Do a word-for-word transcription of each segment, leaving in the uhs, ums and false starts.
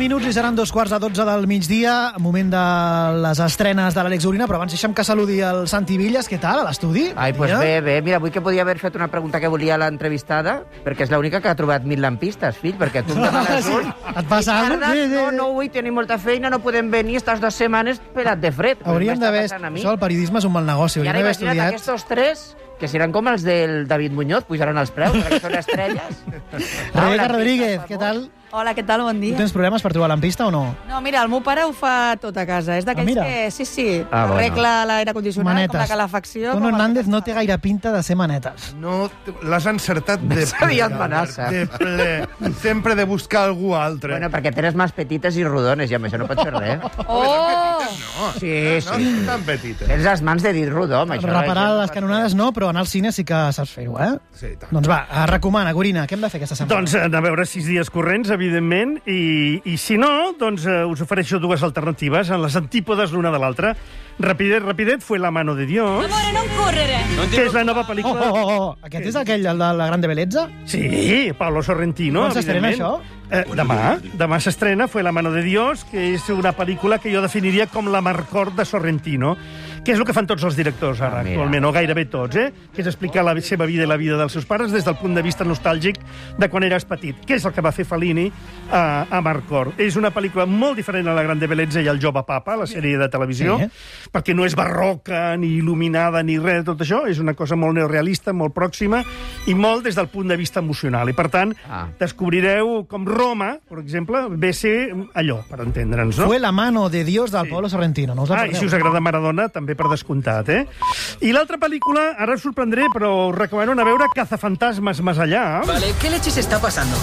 minuts i seran dos quarts de dotze del migdia, moment de les estrenes de l'Àlex Urina, però abans deixem que saludi el Santi Villas. Què tal, a l'estudi? Ai, doncs pues bé, bé. Mira, avui que podia haver fet una pregunta que volia l'entrevistada, perquè és l'única que ha trobat mil lampistes, fill, perquè tu em demanes un... Et passa alguna cosa? No, no, avui tenim molta feina, no podem venir estas dues setmanes pelat de fred. Hauríem d'haver... Això, el periodisme és un mal negoci. I ara imagina't estudiat... aquests tres... que seran com els del David Muñoz, pujaran els preus, perquè són estrelles. Rebeca Rodríguez, què tal? Hola, què tal? Bon dia. Tu tens problemes per trobar lampista o no? No, mira, el meu pare ho fa tot a casa. És d'aquells ah, que, sí, sí, ah, arregla bueno. l'aire condicionat, manetes. Com la calefacció... Tono Hernández no té gaire pinta de ser manetes. No, l'has encertat de ple. De ple. Sempre de buscar algú altre. Bueno, perquè tens mans petites i rodones, i amb això no pots fer res. Oh! No, sí, no, sí. no tan petites. Tens les mans de dit rodó, amb això. Reparar les canonades no, però anar al cine sí que saps fer-ho, eh? Sí, tant. Doncs va, recomana, Gorina, què hem de fer aquesta setmana? Doncs a veure sis dies corrents, evidentment, i, i si no, doncs uh, us ofereixo dues alternatives en les antípodes l'una de l'altra. Rapidet, Rapidet fue La mano de Dios. Amore, non correre! Que és la nova Oh, pel·lícula... oh, oh, oh. Aquest és aquell, el de la Grande Bellezza? Sí, Paolo Sorrentino, Quan s'estrena evidentment. això? Eh, demà. Demà s'estrena Fue la mano de Dios, que és una pel·lícula que jo definiria com la Marcort de Sorrentino, que és el que fan tots els directors ara, Ah, mira. actualment, o gairebé tots, eh? Que és explicar la seva vida i la vida dels seus pares des del punt de vista nostàlgic de quan eres petit, que és el que va fer Fellini a, a Marcort. És una pel·lícula molt diferent a La Grande Bellezza i El jove papa, la sèrie de televisió, Sí. perquè no és barroca, ni il·luminada, ni res de tot això. És una cosa molt neorealista, molt pròxima, i molt des del punt de vista emocional. I, per tant, Ah. descobrireu com Roma, per exemple, ve a ser allò, per entendre'ns, no? Fue La mano de Dios del Sí. Paolo Sorrentino. No us la Ah, i perdeu. si us agrada Maradona, també per descomptat, eh? I l'altra pel·lícula, ara us sorprendré, però us recomano anar a veure Cazafantasmas más allá. Vale, ¿qué leches está pasando?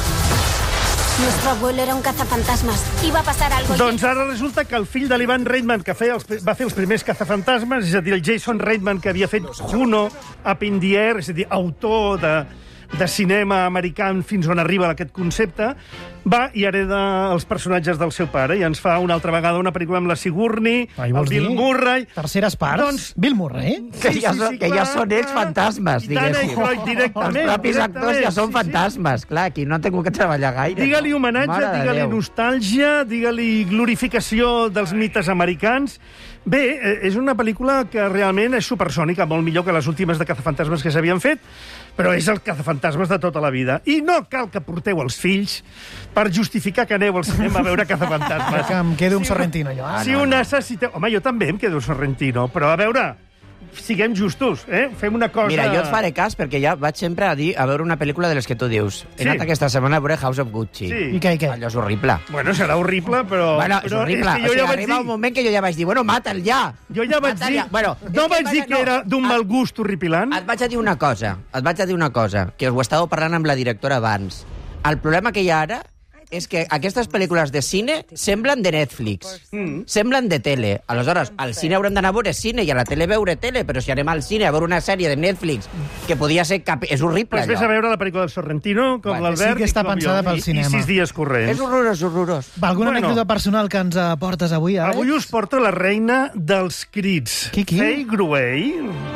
Nuestro abuelo era un cazafantasmas. Iba a pasar algo. Doncs ara resulta que el fill de l'Ivan Reitman, que feia els, va fer els primers cazafantasmes, és a dir, el Jason Reitman, que havia fet Juno, Up in the Air, és a dir, autor de, de cinema americà fins on arriba aquest concepte, va i hereda els personatges del seu pare i ens fa una altra vegada una pel·lícula amb la Sigourney, Ah, el Bill dir? Murray... Terceres parts? Doncs- Bill Murray? Que, ja, són, que ja són ells fantasmes, I tant, diguéssim. i Freud, directament. Els propis actors ja directament, són sí, sí. fantasmes. Clar, aquí no han tingut que treballar gaire. Digue-li homenatge, Mare de digue-li Déu. nostàlgia, digue-li glorificació dels mites americans. Bé, eh, és una pel·lícula que realment és supersònica, molt millor que les últimes de cazafantasmes que s'havien fet, però és el cazafantasmes de tota la vida. I no cal que porteu els fills per justificar que aneu al cinema a veure cazafantasmes. Que em quedo amb Sorrentino, jo. Si ho necessiteu... Home, jo també em quedo amb Sorrentino, però a veure, siguem justos, eh? Fem una cosa... Mira, jo et faré cas perquè ja vaig sempre a dir a veure una pel·lícula de les que tu dius. He Sí. anat aquesta setmana a veure House of Gucci. Sí. I què, i què? Allò és horrible. Bueno, serà horrible, però... Bueno, és però horrible. És que jo o sigui, ja vaig arriba dir... un moment que jo ja vaig dir, bueno, mata'l ja. Jo ja vaig Mata'l dir... ja. Bueno, és no que vaig dir vaja, que no. era d'un Ah. mal gust horripilant. Et vaig a dir una cosa, et vaig a dir una cosa, que us ho estàveu parlant amb la directora abans. El problema que hi ha ara és que aquestes pel·lícules de cine semblen de Netflix, mm. semblen de tele. Aleshores, al cine haurem d'anar a veure cine i a la tele veure tele, però si anem al cine a veure una sèrie de Netflix que podia ser... Cap... És horrible, Pues vés a allò. veure la pel·lícula del Sorrentino, com Bueno, l'Albert sí que està i com pensada jo, pel i- cinema. I sis dies corrents. És horrorós, horrorós. Va, alguna Bueno. anècdota personal que ens aportes avui, Àlex? Avui us porto la reina dels crits. Qui, qui? Faye Gruey.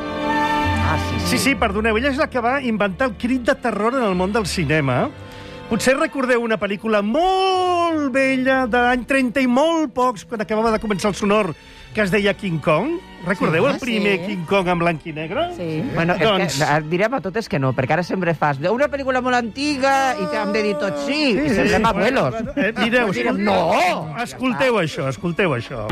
Ah, sí, Sí, sí, perdoneu, ella és la que va inventar el crit de terror en el món del cinema. Potser recordeu una pel·lícula molt vella, de l'any trenta i molt pocs, quan acabava de començar el sonor, que es deia King Kong. Recordeu Sí, el primer sí. King Kong en blanc i negre? Sí. Bueno, és Doncs- que et direm a totes que no, perquè ara sempre fas una pel·lícula molt antiga i t'hem de dir tot sí, i semblem abuelos. Bueno, eh, mireu, Direm, no! Escolteu això, escolteu això.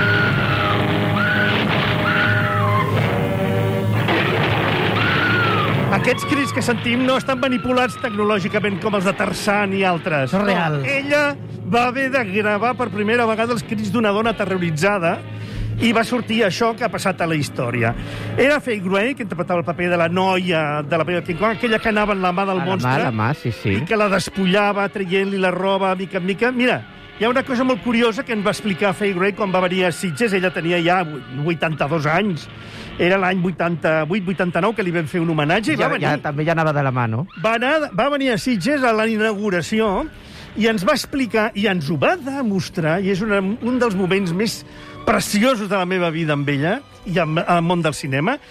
Aquests crits que sentim no estan manipulats tecnològicament com els de Tarzan i altres. Són reals. No, ella va haver de gravar per primera vegada els crits d'una dona terroritzada i va sortir això que ha passat a la història. Era Faye Gruey, que interpretava el paper de la noia de la pel·lícula King Kong, aquella que anava en la mà del A la monstre mà, la mà, sí, sí. i que la despullava, traient-li la roba mica en mica. Mira, hi ha una cosa molt curiosa que ens va explicar Faye Gruey quan va venir a Sitges. Ella tenia ja vuitanta-dos anys. Era l'any vuitanta-vuit vuitanta-nou que li vam fer un homenatge. I Ja, va, venir, ja, també ja anava de la mà, no? va, anar, va venir a Sitges a la inauguració i ens va explicar, i ens ho va demostrar, i és una, un dels moments més preciosos de la meva vida amb ella i amb el món del cinema,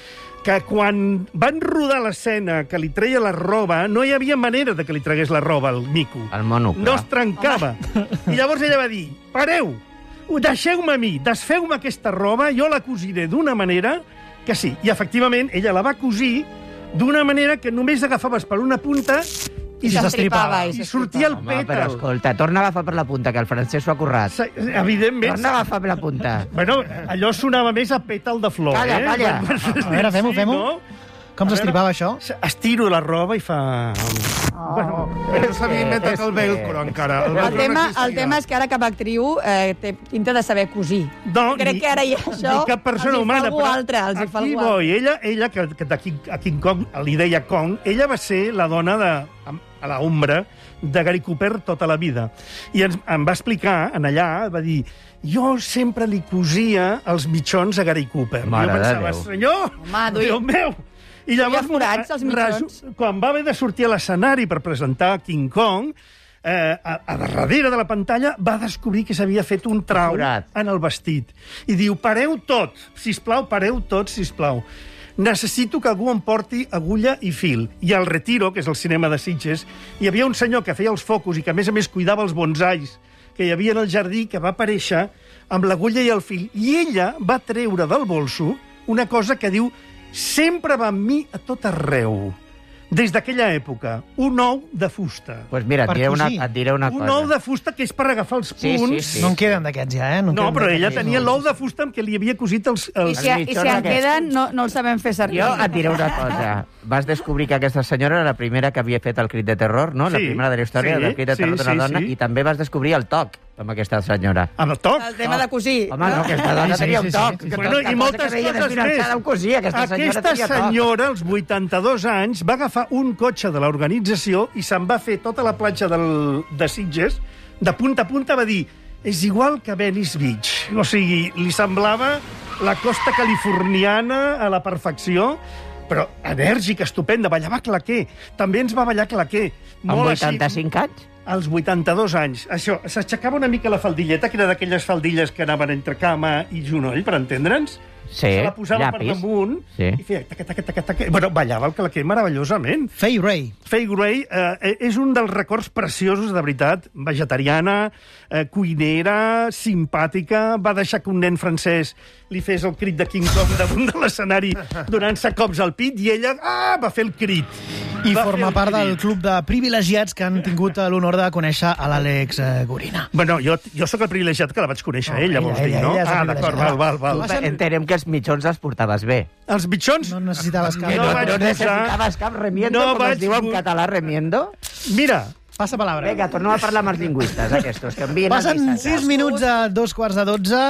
que quan van rodar l'escena que li treia la roba, no hi havia manera de que li tragués la roba al mico. El mono, clar. No es trencava. I llavors ella va dir, pareu, deixeu-me a mi, desfeu-me aquesta roba, jo la cosiré d'una manera que sí. I, efectivament, ella la va cosir d'una manera que només agafaves per una punta I s'estripava. i sortia el Home, però pètal. escolta, torna a agafar per la punta, que el francès s'ho ha currat. Sa- Evidentment... Torna a agafar per la punta. Bueno, allò sonava més a pètal de flor, Calla, eh? calla. A veure, fem-ho, fem-ho. no? Com A s'estripava veure, això? Estiro la roba i fa... Oh. Bueno, No s'havia inventat el velcro, encara. El, El velcro tema, no existia. el tema és que ara cap actriu eh, té pinta de saber cosir. no, Crec ni- que ara ja això ni cap persona els hi fa humana, algú però altre, els hi fa aquí algú altre. voy. Ella, ella que, que de King, a King Kong li deia Kong, ella va ser la dona de, a la ombra de Gary Cooper tota la vida. I ens, em va explicar, en allà, va dir, jo sempre li cosia els mitjons a Gary Cooper. Mare jo de pensava, Déu. senyor, Home, duia- Déu meu! I llavors, Duia forats, els mitjons. resu- quan va haver de sortir a l'escenari per presentar King Kong, eh, a, a darrere de la pantalla va descobrir que s'havia fet un trau Forat. en el vestit. I diu, pareu tot, sisplau, pareu tot, sisplau. Necessito que algú em porti agulla i fil. I al Retiro, que és el cinema de Sitges, hi havia un senyor que feia els focus i que, a més a més, cuidava els bonsais que hi havia en el jardí, que va aparèixer amb l'agulla i el fil. I ella va treure del bolso una cosa que diu sempre va amb mi a tot arreu. Des d'aquella època, un ou de fusta. Doncs pues mira, et Per diré, una, cosir. et diré una Un cosa. ou de fusta que és per agafar els Sí, sí, punts. sí. No en queden d'aquests ja, eh? en No, queden però ella d'aquests. tenia l'ou de fusta amb què li havia cosit els... I els... si, i mitjons si en aquests. queden, no, no els sabem fer servir. Jo et diré una cosa. Vas descobrir que aquesta senyora era la primera que havia fet el crit de terror, no? La Sí, primera de la història sí, del crit de sí, terror d'una sí, dona. sí. I també vas descobrir el toc amb aquesta senyora. Amb el toc. El tema de cosir. Home, no, aquesta dona Sí, sí, tenia sí, un sí, toc. sí, sí. Que Bueno, tota i cosa moltes que veia coses desfinançada més. ho cosia. Aquesta senyora Aquesta tenia toc. senyora, als vuitanta-dos anys, va agafar un cotxe de l'organització i se'n va fer tota la platja del, de Sitges, de punta a punta, va dir és igual que Venice Beach. O sigui, li semblava la costa californiana a la perfecció, però enèrgica, estupenda, ballava claquer. També ens va ballar claquer. Amb Molt així, vuitanta-cinc anys? als vuitanta-dos anys. Això, s'aixecava una mica la faldilleta, que era d'aquelles faldilles que anaven entre cama i genoll, per entendre'ns. Sí, Se la posava llapis. per damunt Sí. i feia taca, taca, taca, taca. Bueno, ballava el claquer meravellosament. Fay Ray. Faye Gray eh, és un dels records preciosos, de veritat. Vegetariana, eh, cuinera, simpàtica. Va deixar que un nen francès li fes el crit de King Kong damunt de l'escenari donant-se cops al pit i ella ah, va fer el crit. I Va fer forma el part del crit. club de privilegiats que han tingut l'honor de conèixer a l'Àlex eh, Gorina. Bueno, jo, jo sóc el privilegiat que la vaig conèixer, No, ella, ella, vols dir, ella, no? ella és el Ah, d'acord, privilegiat. val, val, val. Va ser- Entenem que els mitjons els portaves bé. Els bitxons... No necessitaves cap... No no, vaig no posar- necessitaves cap remiendo, no com vaig es diu en bu- català, remiendo. Mira, Passa palabra. Vinga, tornem a parlar amb els lingüistes, aquestos, que envien el Passen missatge. sis minuts a dos quarts de dotze.